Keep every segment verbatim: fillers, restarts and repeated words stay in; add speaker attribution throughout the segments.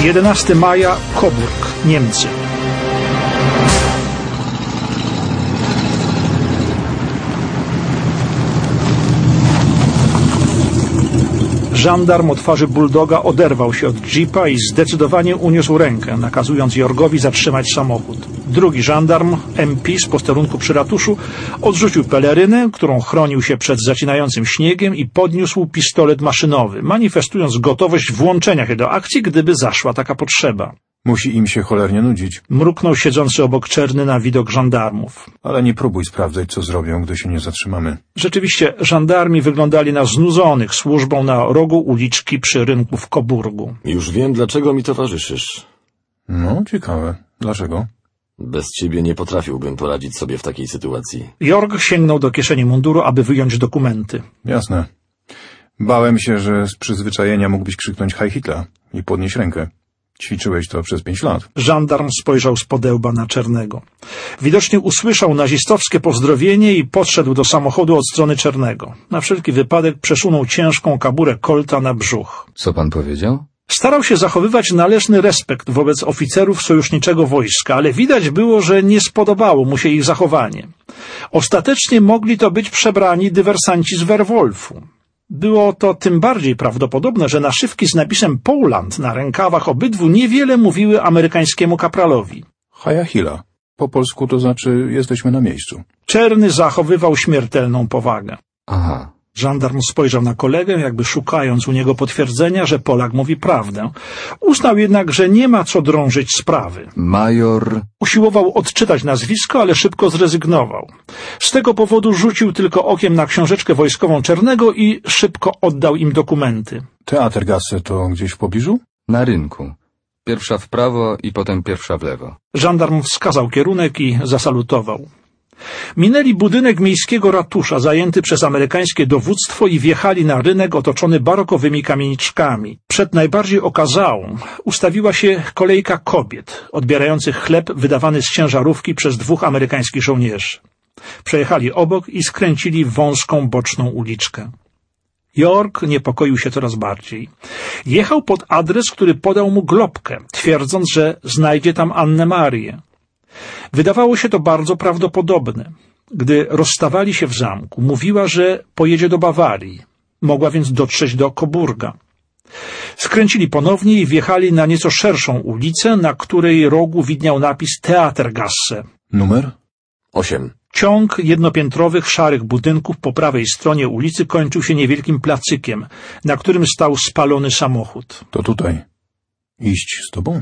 Speaker 1: jedenastego maja, Coburg, Niemcy. Żandarm o twarzy bulldoga oderwał się od jeepa i zdecydowanie uniósł rękę, nakazując Jorgowi zatrzymać samochód. Drugi żandarm, M P z posterunku przy ratuszu, odrzucił pelerynę, którą chronił się przed zacinającym śniegiem, i podniósł pistolet maszynowy, manifestując gotowość włączenia się do akcji, gdyby zaszła taka potrzeba.
Speaker 2: Musi im się cholernie nudzić.
Speaker 1: Mruknął siedzący obok Czerny na widok żandarmów.
Speaker 2: Ale nie próbuj sprawdzać, co zrobią, gdy się nie zatrzymamy.
Speaker 1: Rzeczywiście, żandarmi wyglądali na znudzonych służbą na rogu uliczki przy rynku w Coburgu.
Speaker 3: Już wiem, dlaczego mi towarzyszysz.
Speaker 2: No, ciekawe. Dlaczego?
Speaker 3: Bez ciebie nie potrafiłbym poradzić sobie w takiej sytuacji.
Speaker 1: Jorg sięgnął do kieszeni munduru, aby wyjąć dokumenty.
Speaker 2: Jasne. Bałem się, że z przyzwyczajenia mógłbyś krzyknąć Heil Hitler i podnieść rękę. Ćwiczyłeś to przez pięć lat.
Speaker 1: Żandarm spojrzał z podełba na Czernego. Widocznie usłyszał nazistowskie pozdrowienie i podszedł do samochodu od strony Czernego. Na wszelki wypadek przesunął ciężką kaburę Colta na brzuch.
Speaker 4: Co pan powiedział?
Speaker 1: Starał się zachowywać należny respekt wobec oficerów sojuszniczego wojska, ale widać było, że nie spodobało mu się ich zachowanie. Ostatecznie mogli to być przebrani dywersanci z Werwolfu. Było to tym bardziej prawdopodobne, że naszywki z napisem Poland na rękawach obydwu niewiele mówiły amerykańskiemu kapralowi.
Speaker 2: Heil Hitler. Po polsku to znaczy jesteśmy na miejscu.
Speaker 1: Czerny zachowywał śmiertelną powagę.
Speaker 4: Aha.
Speaker 1: Żandarm spojrzał na kolegę, jakby szukając u niego potwierdzenia, że Polak mówi prawdę. Uznał jednak, że nie ma co drążyć sprawy.
Speaker 4: Major...
Speaker 1: Usiłował odczytać nazwisko, ale szybko zrezygnował. Z tego powodu rzucił tylko okiem na książeczkę wojskową Czernego i szybko oddał im dokumenty.
Speaker 2: Theatergasse to gdzieś w pobliżu?
Speaker 4: Na rynku. Pierwsza w prawo i potem pierwsza w lewo.
Speaker 1: Żandarm wskazał kierunek i zasalutował. Minęli budynek miejskiego ratusza zajęty przez amerykańskie dowództwo i wjechali na rynek otoczony barokowymi kamieniczkami. Przed najbardziej okazałą ustawiła się kolejka kobiet odbierających chleb wydawany z ciężarówki przez dwóch amerykańskich żołnierzy. Przejechali obok i skręcili w wąską boczną uliczkę. Jorg niepokoił się coraz bardziej. Jechał pod adres, który podał mu Globkę, twierdząc, że znajdzie tam Annę Marię. Wydawało się to bardzo prawdopodobne. Gdy rozstawali się w zamku, mówiła, że pojedzie do Bawarii. Mogła więc dotrzeć do Coburga. Skręcili ponownie i wjechali na nieco szerszą ulicę, na której rogu widniał napis Theatergasse.
Speaker 2: Numer?
Speaker 3: Osiem.
Speaker 1: Ciąg jednopiętrowych, szarych budynków po prawej stronie ulicy kończył się niewielkim placykiem, na którym stał spalony samochód.
Speaker 2: To tutaj. Iść z tobą?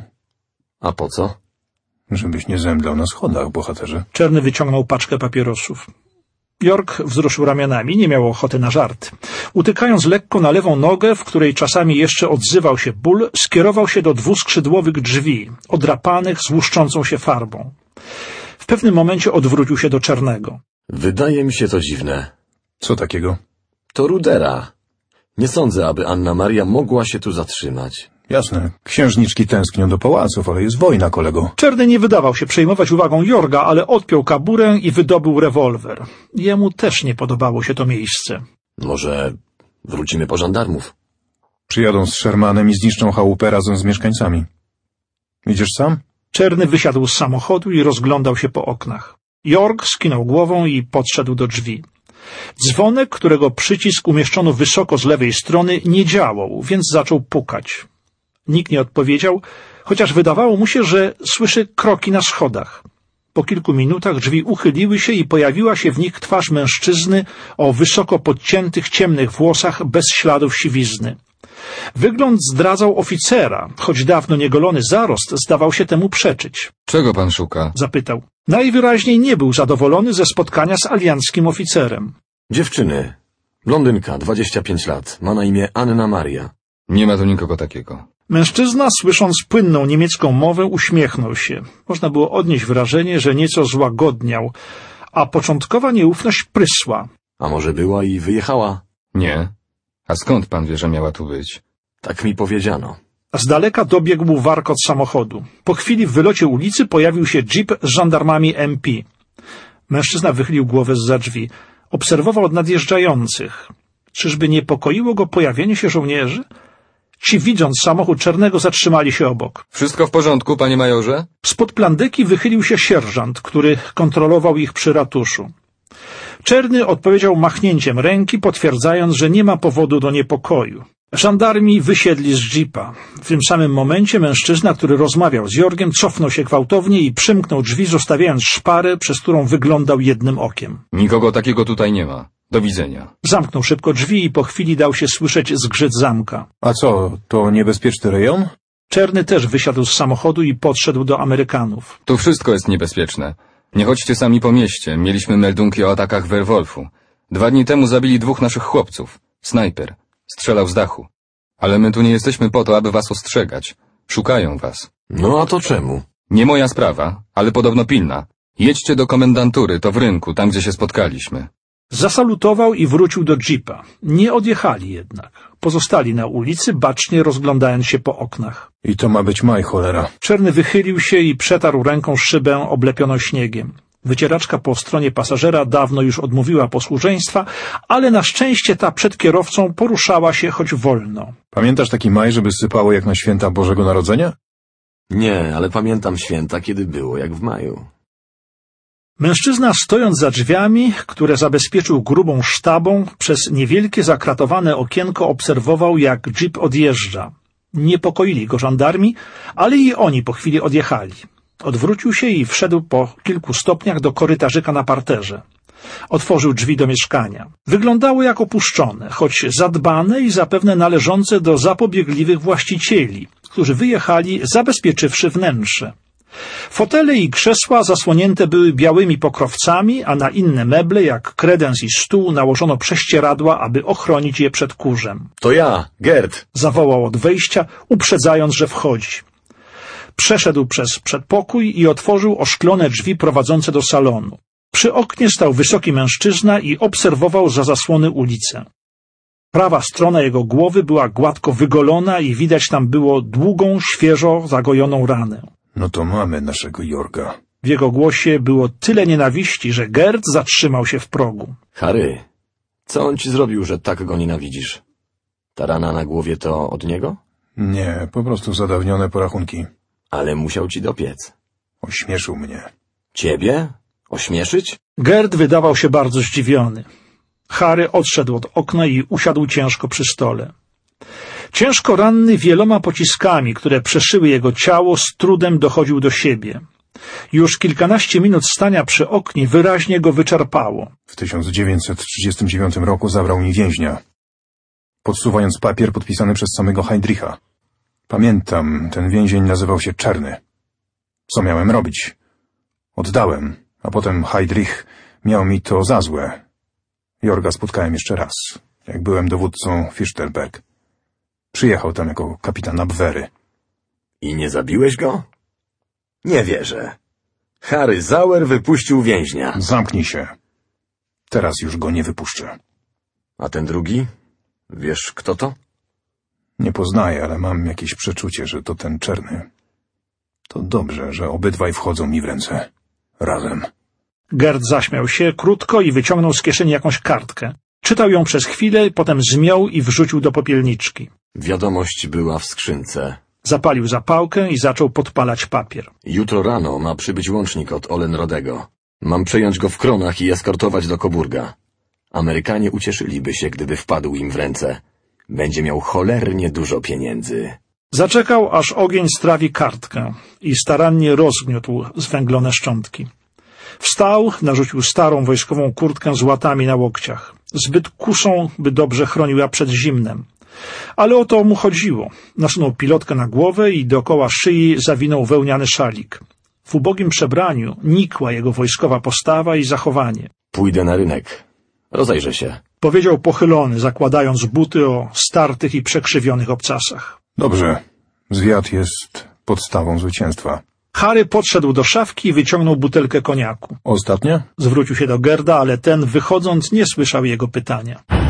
Speaker 3: A po co?
Speaker 2: Żebyś nie zemdlał na schodach, bohaterze.
Speaker 1: Czerny wyciągnął paczkę papierosów. Jorg wzruszył ramionami, nie miał ochoty na żart. Utykając lekko na lewą nogę, w której czasami jeszcze odzywał się ból, skierował się do dwuskrzydłowych drzwi, odrapanych z łuszczącą się farbą. W pewnym momencie odwrócił się do Czernego.
Speaker 3: Wydaje mi się to dziwne.
Speaker 2: Co takiego?
Speaker 3: To rudera. Nie sądzę, aby Anna Maria mogła się tu zatrzymać.
Speaker 2: Jasne. Księżniczki tęsknią do pałaców, ale jest wojna, kolego.
Speaker 1: Czerny nie wydawał się przejmować uwagą Jorga, ale odpiął kaburę i wydobył rewolwer. Jemu też nie podobało się to miejsce.
Speaker 3: Może wrócimy po żandarmów?
Speaker 2: Przyjadą z Shermanem i zniszczą chałupę razem z mieszkańcami. Idziesz sam?
Speaker 1: Czerny wysiadł z samochodu i rozglądał się po oknach. Jorg skinął głową i podszedł do drzwi. Dzwonek, którego przycisk umieszczono wysoko z lewej strony, nie działał, więc zaczął pukać. Nikt nie odpowiedział, chociaż wydawało mu się, że słyszy kroki na schodach. Po kilku minutach drzwi uchyliły się i pojawiła się w nich twarz mężczyzny o wysoko podciętych, ciemnych włosach bez śladów siwizny. Wygląd zdradzał oficera, choć dawno niegolony zarost zdawał się temu przeczyć.
Speaker 4: Czego pan szuka?
Speaker 1: Zapytał. Najwyraźniej nie był zadowolony ze spotkania z alianckim oficerem.
Speaker 3: Dziewczyny. Blondynka, dwadzieścia pięć lat. Ma na imię Anna Maria.
Speaker 4: Nie ma tu nikogo takiego.
Speaker 1: Mężczyzna, słysząc płynną niemiecką mowę, uśmiechnął się. Można było odnieść wrażenie, że nieco złagodniał, a początkowa nieufność prysła.
Speaker 3: A może była i wyjechała?
Speaker 4: Nie. A skąd pan wie, że miała tu być?
Speaker 3: Tak mi powiedziano.
Speaker 1: Z daleka dobiegł warkot samochodu. Po chwili w wylocie ulicy pojawił się jeep z żandarmami M P. Mężczyzna wychylił głowę zza drzwi. Obserwował nadjeżdżających. Czyżby niepokoiło go pojawienie się żołnierzy? Ci, widząc samochód Czernego, zatrzymali się obok.
Speaker 4: Wszystko w porządku, panie majorze?
Speaker 1: Spod plandeki wychylił się sierżant, który kontrolował ich przy ratuszu. Czerny odpowiedział machnięciem ręki, potwierdzając, że nie ma powodu do niepokoju. Żandarmi wysiedli z jeepa. W tym samym momencie mężczyzna, który rozmawiał z Jorgiem, cofnął się gwałtownie i przymknął drzwi, zostawiając szparę, przez którą wyglądał jednym okiem.
Speaker 4: Nikogo takiego tutaj nie ma. Do widzenia.
Speaker 1: Zamknął szybko drzwi i po chwili dał się słyszeć zgrzyt zamka.
Speaker 2: A co, to niebezpieczny rejon?
Speaker 1: Czerny też wysiadł z samochodu i podszedł do Amerykanów.
Speaker 4: Tu wszystko jest niebezpieczne. Nie chodźcie sami po mieście. Mieliśmy meldunki o atakach w Werwolfu. Dwa dni temu zabili dwóch naszych chłopców. Snajper. Strzelał z dachu. Ale my tu nie jesteśmy po to, aby was ostrzegać. Szukają was.
Speaker 3: No a to czemu?
Speaker 4: Nie moja sprawa, ale podobno pilna. Jedźcie do komendantury, to w rynku, tam gdzie się spotkaliśmy.
Speaker 1: Zasalutował i wrócił do jeepa. Nie odjechali jednak. Pozostali na ulicy, bacznie rozglądając się po oknach.
Speaker 2: I to ma być maj, cholera.
Speaker 1: Czerny wychylił się i przetarł ręką szybę oblepioną śniegiem. Wycieraczka po stronie pasażera dawno już odmówiła posłuszeństwa, ale na szczęście ta przed kierowcą poruszała się choć wolno.
Speaker 2: Pamiętasz taki maj, żeby sypało jak na święta Bożego Narodzenia?
Speaker 3: Nie, ale pamiętam święta, kiedy było jak w maju.
Speaker 1: Mężczyzna, stojąc za drzwiami, które zabezpieczył grubą sztabą, przez niewielkie zakratowane okienko obserwował, jak jeep odjeżdża. Niepokoili go żandarmi, ale i oni po chwili odjechali. Odwrócił się i wszedł po kilku stopniach do korytarzyka na parterze. Otworzył drzwi do mieszkania. Wyglądało jak opuszczone, choć zadbane i zapewne należące do zapobiegliwych właścicieli, którzy wyjechali, zabezpieczywszy wnętrze. Fotele i krzesła zasłonięte były białymi pokrowcami, a na inne meble, jak kredens i stół, nałożono prześcieradła, aby ochronić je przed kurzem.
Speaker 3: To ja, Gerd.
Speaker 1: Zawołał od wejścia, uprzedzając, że wchodzi. Przeszedł przez przedpokój i otworzył oszklone drzwi prowadzące do salonu. Przy oknie stał wysoki mężczyzna i obserwował za zasłony ulicę. Prawa strona jego głowy była gładko wygolona i widać tam było długą, świeżo zagojoną ranę.
Speaker 2: No to mamy naszego Jorga.
Speaker 1: W jego głosie było tyle nienawiści, że Gerd zatrzymał się w progu.
Speaker 3: Harry, co on ci zrobił, że tak go nienawidzisz? Ta rana na głowie to od niego?
Speaker 2: Nie, po prostu zadawnione porachunki.
Speaker 3: Ale musiał ci dopiec.
Speaker 2: Ośmieszył mnie.
Speaker 3: Ciebie? Ośmieszyć?
Speaker 1: Gerd wydawał się bardzo zdziwiony. Harry odszedł od okna i usiadł ciężko przy stole. Ciężko ranny wieloma pociskami, które przeszyły jego ciało, z trudem dochodził do siebie. Już kilkanaście minut stania przy oknie wyraźnie go wyczerpało.
Speaker 2: W tysiąc dziewięćset trzydziestym dziewiątym roku zabrał mi więźnia, podsuwając papier podpisany przez samego Heydricha. Pamiętam, ten więzień nazywał się Czerny. Co miałem robić? Oddałem, a potem Heydrich miał mi to za złe. Jorga spotkałem jeszcze raz, jak byłem dowódcą Fichtelberg. Przyjechał tam jako kapitan Abwehry.
Speaker 3: I nie zabiłeś go? Nie wierzę. Harry Sauer wypuścił więźnia.
Speaker 2: Zamknij się. Teraz już go nie wypuszczę.
Speaker 3: A ten drugi? Wiesz, kto to?
Speaker 2: Nie poznaję, ale mam jakieś przeczucie, że to ten Czerny. To dobrze, że obydwaj wchodzą mi w ręce. Razem.
Speaker 1: Gerd zaśmiał się krótko i wyciągnął z kieszeni jakąś kartkę. Czytał ją przez chwilę, potem zmiął i wrzucił do popielniczki.
Speaker 3: Wiadomość była w skrzynce.
Speaker 1: Zapalił zapałkę i zaczął podpalać papier.
Speaker 3: Jutro rano ma przybyć łącznik od Olenrodego. Mam przejąć go w Kronach i eskortować do Coburga. Amerykanie ucieszyliby się, gdyby wpadł im w ręce. Będzie miał cholernie dużo pieniędzy.
Speaker 1: Zaczekał, aż ogień strawi kartkę i starannie rozgniótł zwęglone szczątki. Wstał, narzucił starą wojskową kurtkę z łatami na łokciach. Zbyt kuszą, by dobrze chroniła przed zimnem. Ale o to mu chodziło. Nasunął pilotkę na głowę i dookoła szyi zawinął wełniany szalik. W ubogim przebraniu nikła jego wojskowa postawa i zachowanie.
Speaker 3: Pójdę na rynek. Rozejrzę się.
Speaker 1: Powiedział pochylony, zakładając buty o startych i przekrzywionych obcasach.
Speaker 2: Dobrze. Zwiat jest podstawą zwycięstwa.
Speaker 1: Harry podszedł do szafki i wyciągnął butelkę koniaku.
Speaker 2: Ostatnia?
Speaker 1: Zwrócił się do Gerda, ale ten, wychodząc, nie słyszał jego pytania.